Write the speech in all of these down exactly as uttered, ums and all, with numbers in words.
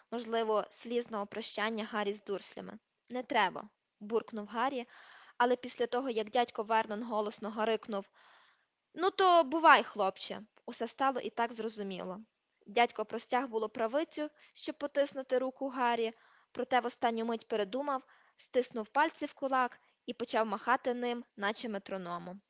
можливо, слізного прощання Гаррі з Дурслями. Не треба, буркнув Гаррі, але після того, як дядько Вернон голосно гарикнув: Ну, то бувай, хлопче, усе стало і так зрозуміло. Дядько простяг було правицю, щоб потиснути руку Гаррі, проте в останню мить передумав, стиснув пальці в кулак і почав махати ним, наче метрономом.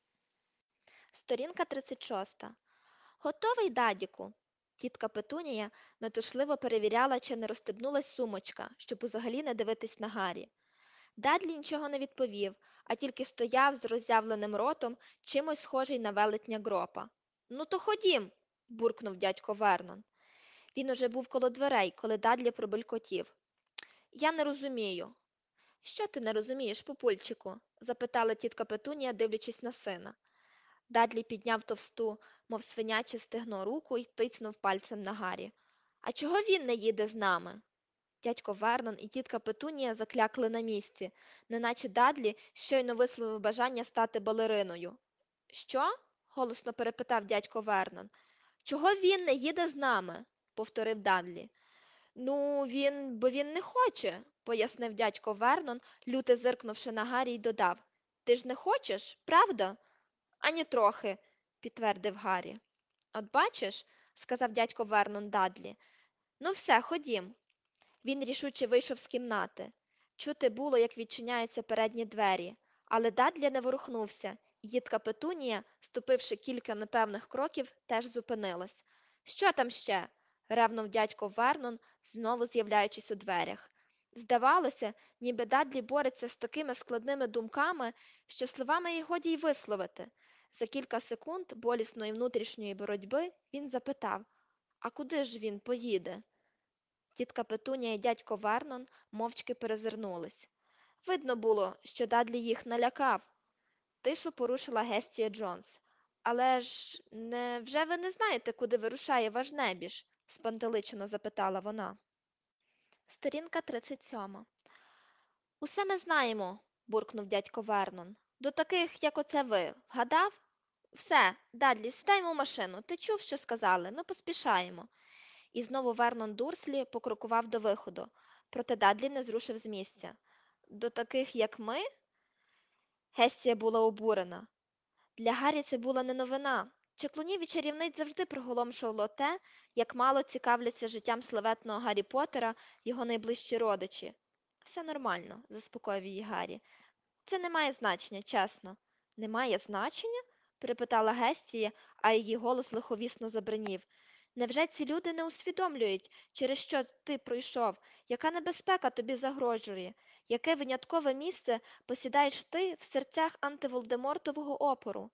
Сторінка тридцять шість. Готовий, дадіку? Тітка Петунія метушливо перевіряла, чи не розстебнулась сумочка, щоб узагалі не дивитись на Гаррі. Дадлі нічого не відповів, а тільки стояв з роззявленим ротом, чимось схожий на велетня гропа. Ну, то ходім, буркнув дядько Вернон. Він уже був коло дверей, коли Дадлі пробелькотів. Я не розумію. Що ти не розумієш, пупульчику? Запитала тітка Петунія, дивлячись на сина. Дадлі підняв товсту, мов свиняче стегно руку і тицьнув пальцем на Гаррі. А чого він не їде з нами? Дядько Вернон і тітка Петунія заклякли на місці, неначе Дадлі щойно висловив бажання стати балериною. Що? голосно перепитав дядько Вернон. Чого він не їде з нами? Повторив Дадлі. Ну, він, бо він не хоче, пояснив дядько Вернон, люто зиркнувши на Гаррі, й додав. Ти ж не хочеш, правда? Ані трохи, підтвердив Гаррі. От бачиш, сказав дядько Вернон Дадлі. Ну все, ходім. Він рішуче вийшов з кімнати. Чути було, як відчиняються передні двері, але Дадлі не ворухнувся, і дітка Петунія, ступивши кілька непевних кроків, теж зупинилась. Що там ще? ревнув дядько Вернон, знову з'являючись у дверях. Здавалося, ніби Дадлі бореться з такими складними думками, що словами й годі й висловити. За кілька секунд болісної внутрішньої боротьби він запитав: А куди ж він поїде? Тітка Петунія і дядько Вернон мовчки перезирнулись. Видно було, що Дадлі їх налякав. Тишу порушила Гестія Джонс. Але ж невже ви не знаєте, куди вирушає ваш небіж? спантеличено запитала вона. Сторінка тридцять сім. Усе ми знаємо, буркнув дядько Вернон. До таких, як оце ви, вгадав? Все, Дадлі, сідаємо в машину. Ти чув, що сказали? Ми поспішаємо. І знову Вернон Дурслі покрокував до виходу, проте Дадлі не зрушив з місця. До таких, як ми? Гестія була обурена. Для Гаррі це була не новина. Чаклунів і чарівниць завжди приголомшувало те, як мало цікавляться життям славетного Гаррі Поттера його найближчі родичі. Все нормально, заспокоїв її Гаррі. Це не має значення, чесно. Не має значення? перепитала Гестія, а її голос лиховісно забринів. Невже ці люди не усвідомлюють, через що ти пройшов, яка небезпека тобі загрожує, яке виняткове місце посідаєш ти в серцях антиволдемортового опору?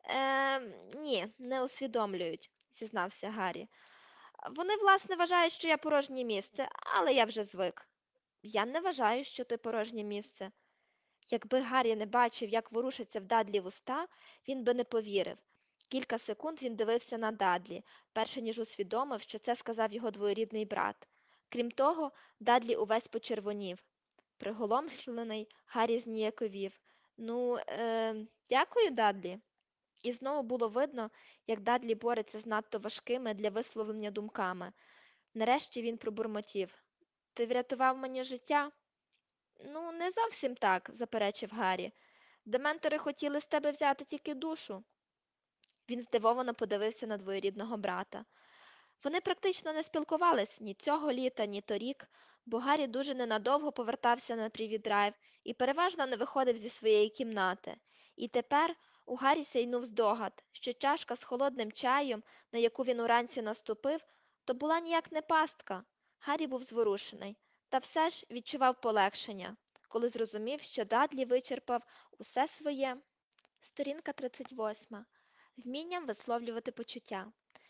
Е, ні, не усвідомлюють, зізнався Гаррі. Вони, власне, вважають, що я порожнє місце, але я вже звик. Я не вважаю, що ти порожнє місце. Якби Гаррі не бачив, як ворушаться в Дадлі вуста, він би не повірив. Кілька секунд він дивився на Дадлі, перше ніж усвідомив, що це сказав його двоюрідний брат. Крім того, Дадлі увесь почервонів. Приголомшений, Гаррі зніяковів. Ну, е, дякую, Дадлі. І знову було видно, як Дадлі бореться з надто важкими для висловлення думками. Нарешті він пробурмотів. Ти врятував мені життя? Ну, не зовсім так, заперечив Гаррі. Дементори хотіли з тебе взяти тільки душу. Він здивовано подивився на двоюрідного брата. Вони практично не спілкувались ні цього літа, ні торік, бо Гаррі дуже ненадовго повертався на привіт-драйв і переважно не виходив зі своєї кімнати. І тепер у Гаррі сяйнув здогад, що чашка з холодним чаєм, на яку він уранці наступив, то була ніяк не пастка. Гаррі був зворушений, та все ж відчував полегшення, коли зрозумів, що Дадлі вичерпав усе своє. Сторінка тридцять восьма. Вмінням висловлювати почуття.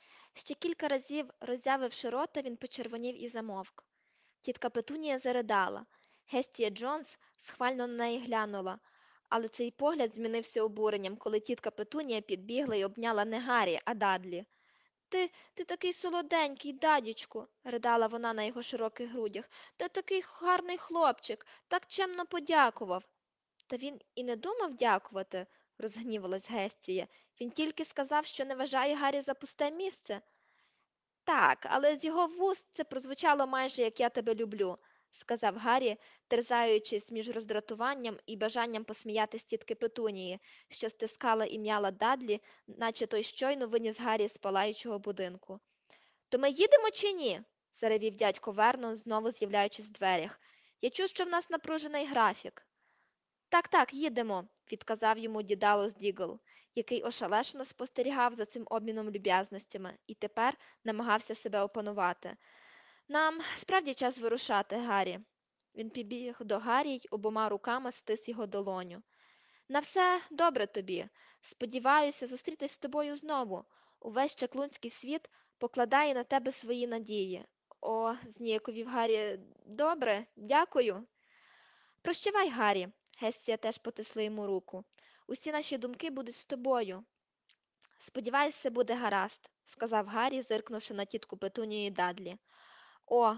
Ще кілька разів, роззявивши рота, він почервонів і замовк. Тітка Петунія заридала. Гестія Джонс схвально на неї глянула, але цей погляд змінився обуренням, коли тітка Петунія підбігла і обняла не Гаррі, а Дадлі. Ти, ти такий солоденький, дадічку, ридала вона на його широких грудях. Та такий гарний хлопчик, так чемно подякував. Та він і не думав дякувати, розгнівалась Гестія. Він тільки сказав, що не вважає Гаррі за пусте місце. Так, але з його вуст це прозвучало майже як я тебе люблю, сказав Гаррі, терзаючись між роздратуванням і бажанням посміятись тітки Петунії, що стискала і м'яла Дадлі, наче той щойно виніс Гаррі з палаючого будинку. То ми їдемо чи ні? заревів дядько Вернон, знову з'являючись в дверях. Я чув, що в нас напружений графік. Так, так, їдемо, відказав йому дідалус Дігл, який ошалешено спостерігав за цим обміном люб'язностями і тепер намагався себе опанувати. Нам справді час вирушати, Гаррі. Він підбіг до Гаррі й обома руками стис його долоню. На все добре тобі. Сподіваюся зустрітись з тобою знову. Увесь чаклунський світ покладає на тебе свої надії. О, зніяковів Гаррі. Добре, дякую. Прощавай, Гаррі. Гестія теж потисла йому руку. Усі наші думки будуть з тобою. Сподіваюсь, все буде гаразд, сказав Гаррі, зиркнувши на тітку Петунію і Дадлі. О,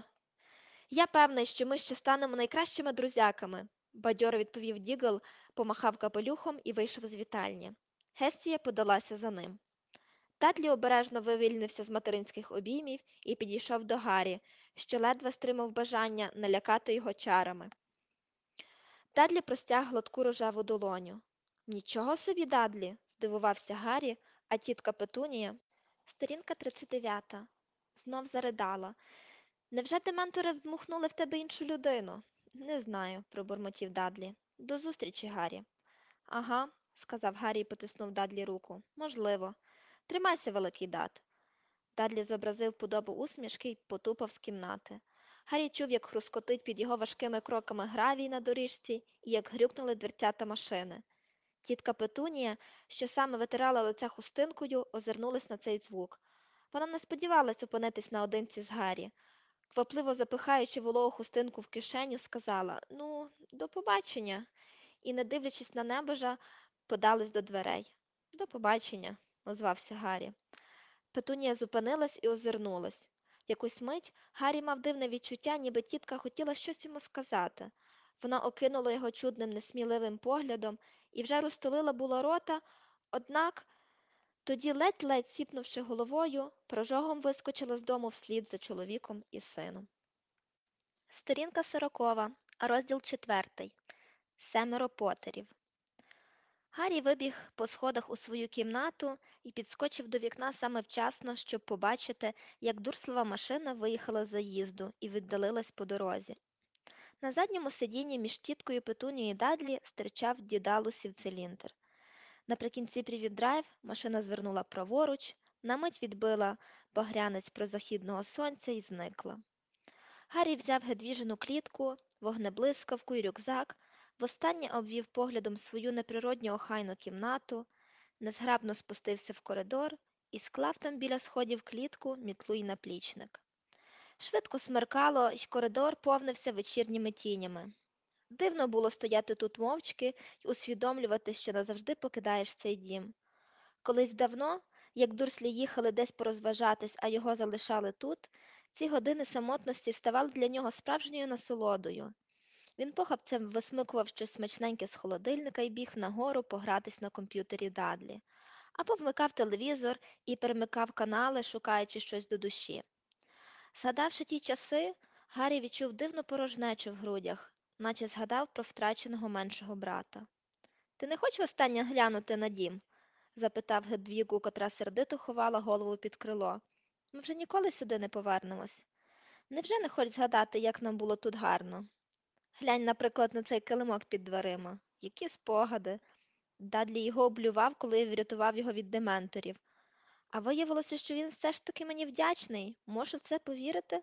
я певний, що ми ще станемо найкращими друзяками, бадьоро відповів Дігл, помахав капелюхом і вийшов з вітальні. Гестія подалася за ним. Дадлі обережно вивільнився з материнських обіймів і підійшов до Гаррі, що ледве стримав бажання налякати його чарами. Дадлі простяг гладку рожеву долоню. Нічого собі, Дадлі, здивувався Гаррі, а тітка Петунія. Сторінка тридцять дев'ята. Знов заридала. Невже дементори вдмухнули в тебе іншу людину? Не знаю, пробурмотів Дадлі. До зустрічі, Гаррі. Ага, сказав Гаррі і потиснув Дадлі руку. Можливо. Тримайся, великий дат. Дадлі зобразив подобу усмішки й потупав з кімнати. Гаррі чув, як хрускотить під його важкими кроками гравій на доріжці і як грюкнули дверцята машини. Тітка Петунія, що саме витирала лице хустинкою, озирнулась на цей звук. Вона не сподівалась опинитись наодинці з Гаррі. Квапливо запихаючи вологу хустинку в кишеню, сказала «Ну, до побачення», і, не дивлячись на небожа, подались до дверей. «До побачення», – озвався Гаррі. Петунія зупинилась і озирнулась. Якусь мить Гаррі мав дивне відчуття, ніби тітка хотіла щось йому сказати. Вона окинула його чудним, несміливим поглядом і вже розтулила було рота, однак тоді, ледь-ледь сіпнувши головою, прожогом вискочила з дому вслід за чоловіком і сином. Сторінка сорокова, розділ четвертий. Семеро потерів. Гаррі вибіг по сходах у свою кімнату і підскочив до вікна саме вчасно, щоб побачити, як дурслова машина виїхала з заїзду і віддалилась по дорозі. На задньому сидінні між тіткою Петунією і Дадлі стирчав дідалусів циліндр. Наприкінці привід-драйв машина звернула праворуч, на мить відбила багрянець прозахідного сонця і зникла. Гаррі взяв Гедвіжину клітку, вогнеблискавку й рюкзак, востаннє обвів поглядом свою неприродньо охайну кімнату, незграбно спустився в коридор і склав там біля сходів клітку, мітлу й наплічник. Швидко смеркало, й коридор повнився вечірніми тінями. Дивно було стояти тут мовчки й усвідомлювати, що назавжди покидаєш цей дім. Колись давно, як дурслі їхали десь порозважатись, а його залишали тут, ці години самотності ставали для нього справжньою насолодою. Він похапцем висмикував щось смачненьке з холодильника і біг нагору погратись на комп'ютері Дадлі. Або вмикав телевізор і перемикав канали, шукаючи щось до душі. Згадавши ті часи, Гаррі відчув дивну порожнечу в грудях, наче згадав про втраченого меншого брата. «Ти не хочеш востаннє глянути на дім?» – запитав Гедвігу, котра сердито ховала голову під крило. «Ми вже ніколи сюди не повернемось. Невже не хочеш згадати, як нам було тут гарно? Глянь, наприклад, на цей килимок під дверима. Які спогади!» Дадлі його облював, коли врятував його від дементорів. А виявилося, що він все ж таки мені вдячний. Можу в це повірити?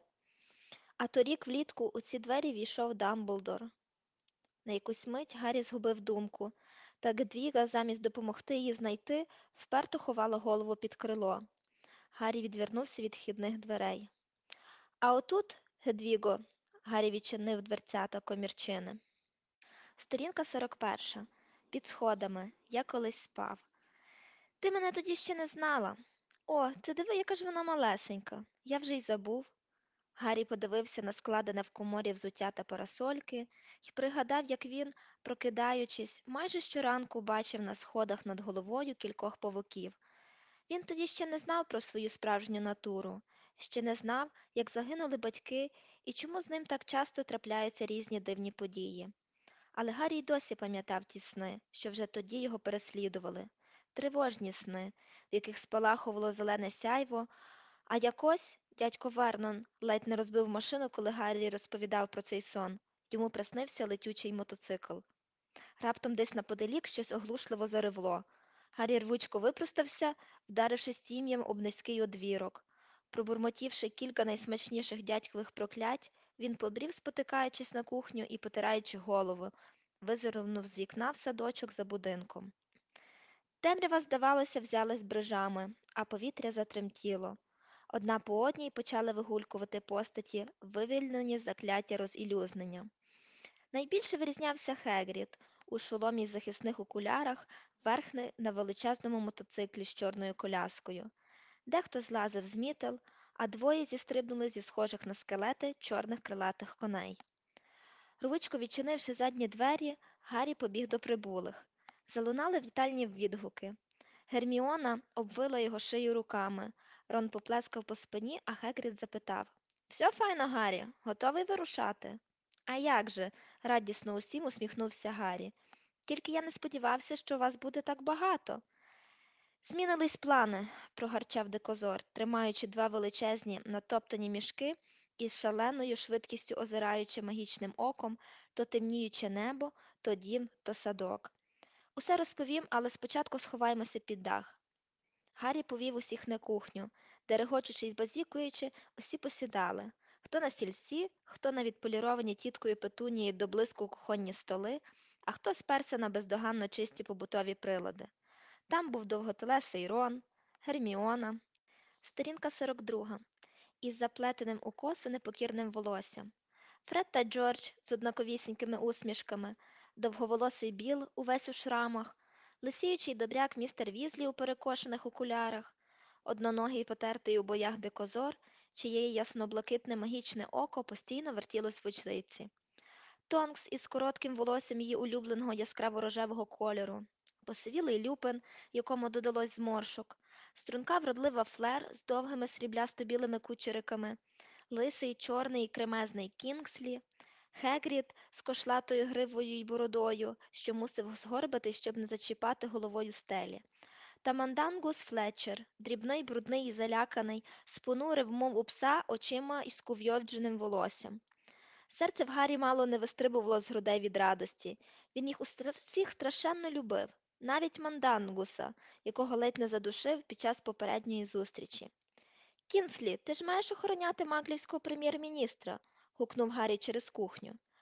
А торік влітку у ці двері війшов Дамблдор. На якусь мить Гаррі згубив думку, та Гедвіга, замість допомогти її знайти, вперто ховала голову під крило. Гаррі відвернувся від вхідних дверей. А отут, Гедвіго, Гаррі відчинив дверцята комірчини. Сторінка сорок перша. Під сходами. Я колись спав. Ти мене тоді ще не знала. О, ти диви, яка ж вона малесенька. Я вже й забув. Гаррі подивився на складене в коморі взуття та парасольки і пригадав, як він, прокидаючись, майже щоранку бачив на сходах над головою кількох павуків. Він тоді ще не знав про свою справжню натуру. Ще не знав, як загинули батьки і чому з ним так часто трапляються різні дивні події. Але Гаррі й досі пам'ятав ті сни, що вже тоді його переслідували, тривожні сни, в яких спалахувало зелене сяйво, а якось дядько Вернон ледь не розбив машину, коли Гаррі розповідав про цей сон. Йому приснився летючий мотоцикл. Раптом десь наподалік щось оглушливо заревло. Гаррі рвучко випростався, вдарившись тім'ям об низький одвірок. Пробурмотівши кілька найсмачніших дядькових проклять, він побрів, спотикаючись на кухню і потираючи голову, визирнув з вікна в садочок за будинком. Темрява, здавалося, взялась брижами, а повітря затремтіло. Одна по одній почали вигулькувати постаті, вивільнені з закляття розілюзнення. Найбільше вирізнявся Хегрід у шоломі й захисних окулярах, верхи на величезному мотоциклі з чорною коляскою. Дехто злазив з мітел, а двоє зістрибнули зі схожих на скелети чорних крилатих коней. Рвучко відчинивши задні двері, Гаррі побіг до прибулих. Залунали вітальні відгуки. Герміона обвила його шию руками. Рон поплескав по спині, а Хегрід запитав: «Все файно, Гаррі? Готовий вирушати?» «А як же?» – радісно усім усміхнувся Гаррі. «Тільки я не сподівався, що вас буде так багато». «Змінились плани», – прогарчав дикозор, тримаючи два величезні натоптані мішки і з шаленою швидкістю озираючи магічним оком то темніюче небо, то дім, то садок. «Усе розповім, але спочатку сховаємося під дах». Гаррі повів усіх на кухню, де, регочучи й базікуючи, усі посідали. Хто на стільці, хто на відполіровані тіткою Петунією до блиску кухонні столи, а хто сперся на бездоганно чисті побутові прилади. Там був довготелесий Рон, Герміона, сторінка сорок друга, із заплетеним у косу непокірним волоссям. Фред та Джордж з однаковісінькими усмішками, довговолосий Біл увесь у шрамах, лисіючий добряк містер Візлі у перекошених окулярах, одноногий потертий у боях дикозор, чиєї ясноблакитне магічне око постійно вертілось в очниці. Тонкс із коротким волоссям її улюбленого яскраво-рожевого кольору, посивілий Люпин, якому додалось зморшок, струнка вродлива Флер з довгими сріблясто-білими кучериками, лисий, чорний і кремезний Кінгслі, Хегрід з кошлатою гривою й бородою, що мусив згорбитись, щоб не зачіпати головою стелі, та Мандангус Флетчер, дрібний, брудний і заляканий, спонурив, мов у пса, очима й скувйовдженим волоссям. Серце в Гаррі мало не вистрибувало з грудей від радості. Він їх усіх страшенно любив, навіть Мандангуса, якого ледь не задушив під час попередньої зустрічі. «Кінслі, ти ж маєш охороняти маклівського прем'єр-міністра», – гукнув Гаррі через кухню.